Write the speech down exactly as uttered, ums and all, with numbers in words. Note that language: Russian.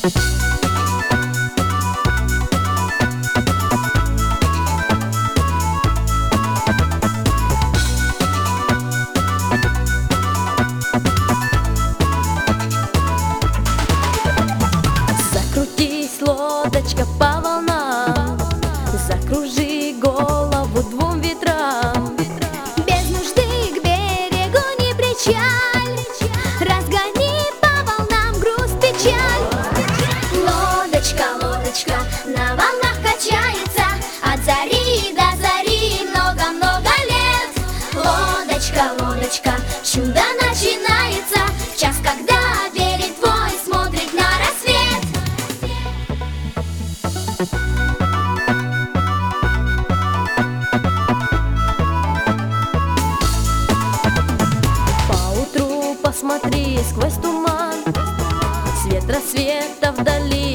Закрутись, лодочка, по волнам, закружи голову двум ветрам. Без нужды к берегу не причаль, разгони по волнам грусть, печаль. Лодочка, лодочка на волнах качается, от зари до зари много-много лет. Лодочка, лодочка, чудо начинается в час, когда берег твой смотрит на рассвет. Поутру посмотри сквозь туман, свет рассвета вдали